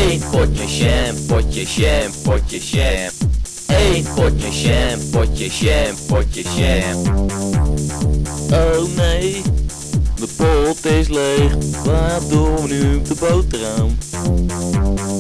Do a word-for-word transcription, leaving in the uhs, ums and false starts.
Eén potje jam, potje jam, potje jam. Eén potje jam, potje jam, potje jam. Oh nee, de pot is leeg. Wat doen we nu op de boterham?